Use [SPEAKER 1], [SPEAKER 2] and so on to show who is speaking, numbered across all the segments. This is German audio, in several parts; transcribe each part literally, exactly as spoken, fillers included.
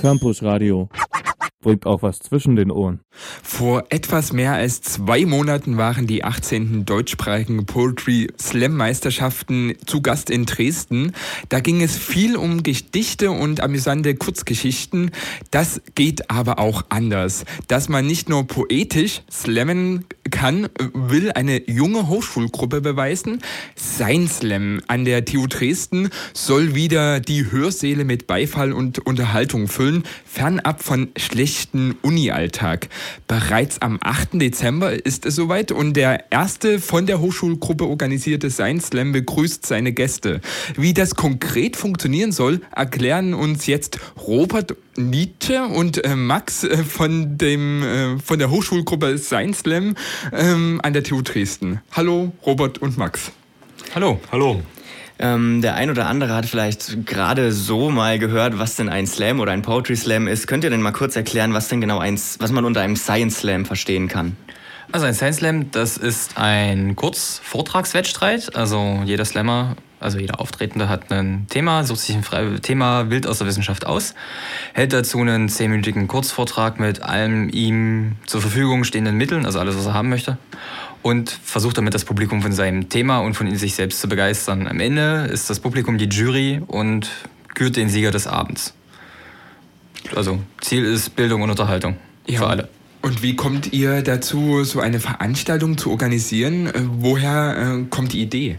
[SPEAKER 1] Campus Radio. Bringt auch was zwischen den Ohren.
[SPEAKER 2] Vor etwas mehr als zwei Monaten waren die achtzehnten deutschsprachigen Poetry Slam Meisterschaften zu Gast in Dresden. Da ging es viel um Gedichte und amüsante Kurzgeschichten. Das geht aber auch anders. Dass man nicht nur poetisch slammen kann, will eine junge Hochschulgruppe beweisen. Sein Slam an der T U Dresden soll wieder die Hörsäle mit Beifall und Unterhaltung füllen, fernab von schlechten Uni-Alltag. Bereits am achten Dezember ist es soweit und der erste von der Hochschulgruppe organisierte Sein Slam begrüßt seine Gäste. Wie das konkret funktionieren soll, erklären uns jetzt Robert Nietzsche und äh, Max äh, von, dem, äh, von der Hochschulgruppe Sein Slam ähm, an der T U Dresden. Hallo Robert und Max.
[SPEAKER 3] Hallo.
[SPEAKER 4] Hallo.
[SPEAKER 3] Ähm, der ein oder andere hat vielleicht gerade so mal gehört, was denn ein Slam oder ein Poetry Slam ist. Könnt ihr denn mal kurz erklären, was denn genau ein, was man unter einem Science Slam verstehen kann?
[SPEAKER 5] Also ein Science Slam, das ist ein Kurzvortragswettstreit. Also jeder Slammer, also jeder Auftretende hat ein Thema, sucht sich ein Fre- Thema wild aus der Wissenschaft aus, hält dazu einen zehnminütigen Kurzvortrag mit allen ihm zur Verfügung stehenden Mitteln, also alles, was er haben möchte, und versucht damit das Publikum von seinem Thema und von sich selbst zu begeistern. Am Ende ist das Publikum die Jury und kürt den Sieger des Abends. Also Ziel ist Bildung und Unterhaltung
[SPEAKER 2] Ja.
[SPEAKER 5] für alle.
[SPEAKER 2] Und wie kommt ihr dazu, so eine Veranstaltung zu organisieren? Äh, woher äh, kommt die Idee?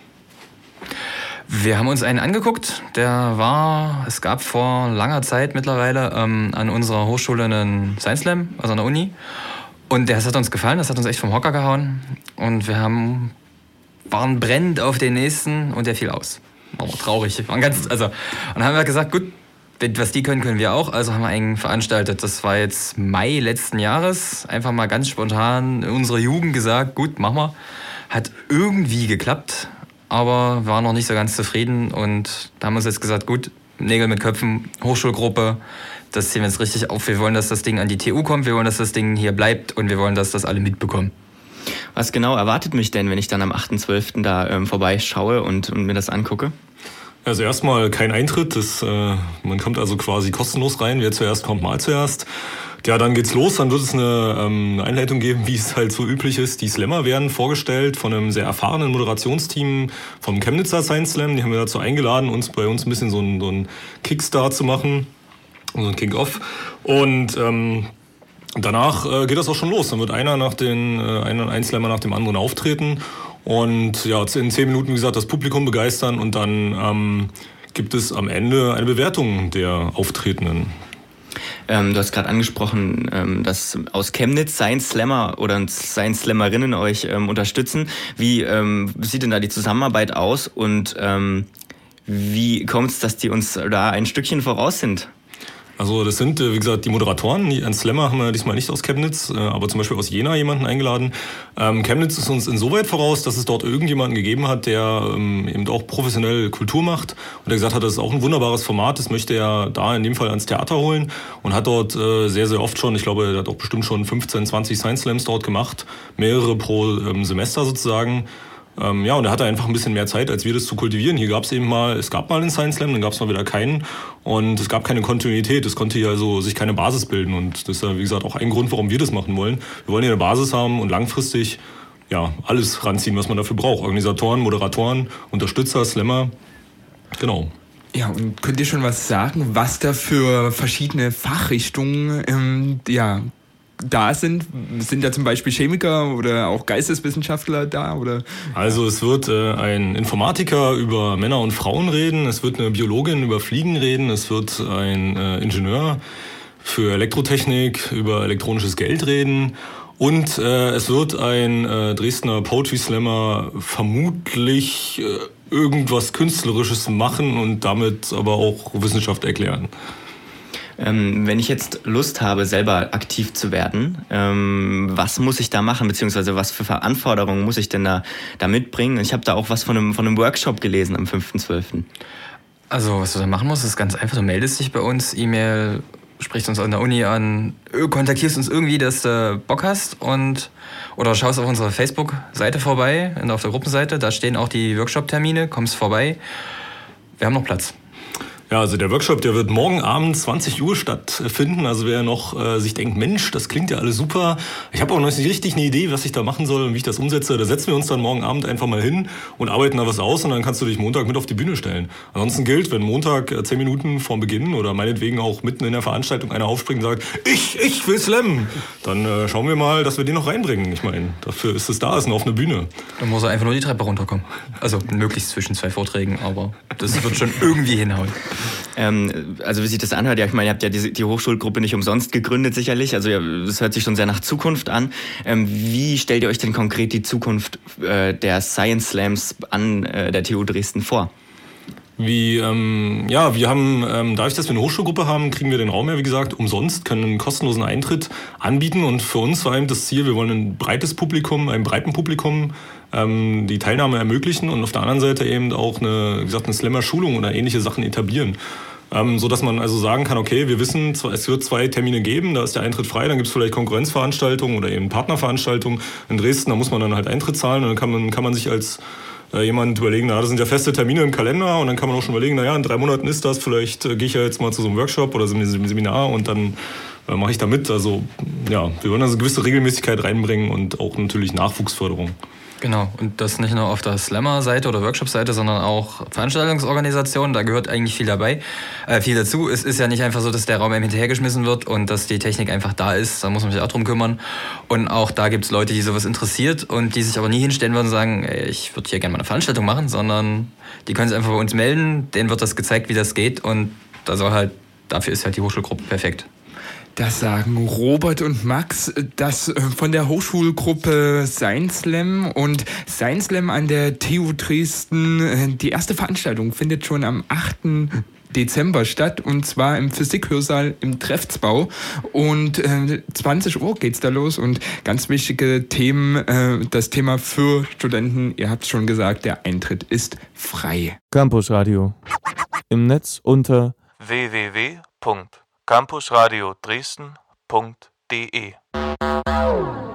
[SPEAKER 5] Wir haben uns einen angeguckt, der war, es gab vor langer Zeit mittlerweile ähm, an unserer Hochschule einen Science Slam, also an der Uni. Und das hat uns gefallen, das hat uns echt vom Hocker gehauen. Und wir haben, waren brennend auf den nächsten und der fiel aus. War traurig. Wir waren ganz, also, und dann haben wir gesagt, gut, was die können, können wir auch. Also haben wir einen veranstaltet. Das war jetzt Mai letzten Jahres. Einfach mal ganz spontan in unserer Jugend gesagt, gut, machen wir. Hat irgendwie geklappt, aber wir waren noch nicht so ganz zufrieden. Und da haben wir uns jetzt gesagt, gut, Nägel mit Köpfen, Hochschulgruppe, das ziehen wir jetzt richtig auf. Wir wollen, dass das Ding an die T U kommt, wir wollen, dass das Ding hier bleibt und wir wollen, dass das alle mitbekommen.
[SPEAKER 3] Was genau erwartet mich denn, wenn ich dann am achten zwölften da ähm, vorbeischaue und, und mir das angucke?
[SPEAKER 4] Also erstmal kein Eintritt, das, äh, man kommt also quasi kostenlos rein, wer zuerst kommt, mal zuerst. Ja, dann geht's los, dann wird es eine, ähm, eine Einleitung geben, wie es halt so üblich ist. Die Slammer werden vorgestellt von einem sehr erfahrenen Moderationsteam vom Chemnitzer Science Slam. Die haben wir dazu eingeladen, uns bei uns ein bisschen so ein, so ein Kickstart zu machen, so ein Kick-Off. Und ähm, danach äh, geht das auch schon los. Dann wird einer nach den, äh, einer, ein Slammer nach dem anderen auftreten und ja, in zehn Minuten, wie gesagt, das Publikum begeistern und dann ähm, gibt es am Ende eine Bewertung der Auftretenden.
[SPEAKER 3] Ähm, du hast gerade angesprochen, ähm, dass aus Chemnitz Science Slammer oder Science Slammerinnen euch ähm, unterstützen. Wie ähm, sieht denn da die Zusammenarbeit aus und ähm, wie kommt es, dass die uns da ein Stückchen voraus sind?
[SPEAKER 4] Also das sind, wie gesagt, die Moderatoren. Ein Slammer haben wir diesmal nicht aus Chemnitz, aber zum Beispiel aus Jena jemanden eingeladen. Ähm, Chemnitz ist uns insoweit voraus, dass es dort irgendjemanden gegeben hat, der ähm, eben auch professionell Kultur macht und der gesagt hat, das ist auch ein wunderbares Format, das möchte er da in dem Fall ans Theater holen und hat dort äh, sehr, sehr oft schon, ich glaube, er hat auch bestimmt schon fünfzehn, zwanzig Science Slams dort gemacht, mehrere pro ähm, Semester sozusagen. Ähm, ja, und er hatte einfach ein bisschen mehr Zeit, als wir das zu kultivieren. Hier gab es eben mal, es gab mal einen Science Slam, dann gab es mal wieder keinen und es gab keine Kontinuität. Es konnte hier also sich keine Basis bilden und das ist ja, wie gesagt, auch ein Grund, warum wir das machen wollen. Wir wollen hier eine Basis haben und langfristig ja alles ranziehen, was man dafür braucht. Organisatoren, Moderatoren, Unterstützer, Slammer, genau.
[SPEAKER 2] Ja, und könnt ihr schon was sagen, was da für verschiedene Fachrichtungen ähm, ja, da sind? Sind da zum Beispiel Chemiker oder auch Geisteswissenschaftler da? Oder?
[SPEAKER 4] Also es wird äh, ein Informatiker über Männer und Frauen reden, es wird eine Biologin über Fliegen reden, es wird ein äh, Ingenieur für Elektrotechnik über elektronisches Geld reden und äh, es wird ein äh, Dresdner Poetry Slammer vermutlich äh, irgendwas Künstlerisches machen und damit aber auch Wissenschaft erklären.
[SPEAKER 3] Ähm, wenn ich jetzt Lust habe, selber aktiv zu werden, ähm, was muss ich da machen, beziehungsweise was für Anforderungen muss ich denn da, da mitbringen? Ich habe da auch was von einem, von einem Workshop gelesen am fünften zwölften
[SPEAKER 5] Also was du da machen musst, ist ganz einfach, du meldest dich bei uns, E-Mail, sprichst uns an der Uni an, kontaktierst uns irgendwie, dass du Bock hast und oder schaust auf unserer Facebook-Seite vorbei, auf der Gruppenseite, da stehen auch die Workshop-Termine, kommst vorbei, wir haben noch Platz.
[SPEAKER 4] Ja, also der Workshop, der wird morgen Abend zwanzig Uhr stattfinden. Also wer noch äh, sich denkt, Mensch, das klingt ja alles super. Ich habe auch noch nicht richtig eine Idee, was ich da machen soll und wie ich das umsetze. Da setzen wir uns dann morgen Abend einfach mal hin und arbeiten da was aus und dann kannst du dich Montag mit auf die Bühne stellen. Ansonsten gilt, wenn Montag äh, zehn Minuten vorm Beginn oder meinetwegen auch mitten in der Veranstaltung einer aufspringt und sagt, ich, ich will slammen, dann äh, schauen wir mal, dass wir den noch reinbringen. Ich meine, dafür ist es da, ist eine offene Bühne.
[SPEAKER 5] Dann muss er einfach nur die Treppe runterkommen. Also möglichst zwischen zwei Vorträgen, aber das wird schon irgendwie hinhauen.
[SPEAKER 3] Ähm, also wie sich das anhört, ja, ich meine, ihr habt ja die, die Hochschulgruppe nicht umsonst gegründet sicherlich, also ja, das hört sich schon sehr nach Zukunft an. Ähm, wie stellt ihr euch denn konkret die Zukunft äh, der Science Slams an äh, der T U Dresden vor?
[SPEAKER 4] Wie, ähm, ja, wir haben, ähm, dadurch, dass wir eine Hochschulgruppe haben, kriegen wir den Raum ja, wie gesagt, umsonst, können einen kostenlosen Eintritt anbieten und für uns war eben das Ziel, wir wollen ein breites Publikum, einem breiten Publikum ähm, die Teilnahme ermöglichen und auf der anderen Seite eben auch eine, wie gesagt, eine Slammer-Schulung oder ähnliche Sachen etablieren. Ähm, so dass man also sagen kann, okay, wir wissen, es wird zwei Termine geben, da ist der Eintritt frei, dann gibt es vielleicht Konkurrenzveranstaltungen oder eben Partnerveranstaltungen in Dresden, da muss man dann halt Eintritt zahlen und dann kann man, kann man sich als äh, jemand überlegen, na, das sind ja feste Termine im Kalender und dann kann man auch schon überlegen, naja, in drei Monaten ist das, vielleicht äh, gehe ich ja jetzt mal zu so einem Workshop oder so einem Seminar und dann äh, mache ich da mit. Also ja, wir wollen also eine gewisse Regelmäßigkeit reinbringen und auch natürlich Nachwuchsförderung.
[SPEAKER 5] Genau, und das nicht nur auf der Slammer-Seite oder Workshop-Seite, sondern auch Veranstaltungsorganisationen, da gehört eigentlich viel dabei, äh, viel dazu. Es ist ja nicht einfach so, dass der Raum eben hinterhergeschmissen wird und dass die Technik einfach da ist, da muss man sich auch drum kümmern. Und auch da gibt es Leute, die sowas interessiert und die sich aber nie hinstellen würden und sagen, ey, ich würde hier gerne mal eine Veranstaltung machen, sondern die können sich einfach bei uns melden, denen wird das gezeigt, wie das geht und da soll halt, dafür ist halt die Hochschulgruppe perfekt.
[SPEAKER 2] Das sagen Robert und Max, das von der Hochschulgruppe Science Slam und Science Slam an der T U Dresden. Die erste Veranstaltung findet schon am achten Dezember statt und zwar im Physikhörsaal im Treffsbau und äh, zwanzig Uhr geht's da los und ganz wichtige Themen, äh, das Thema für Studenten, ihr habt es schon gesagt, der Eintritt ist frei.
[SPEAKER 1] Campus Radio. Im Netz unter w w w punkt campusradio dresden punkt d e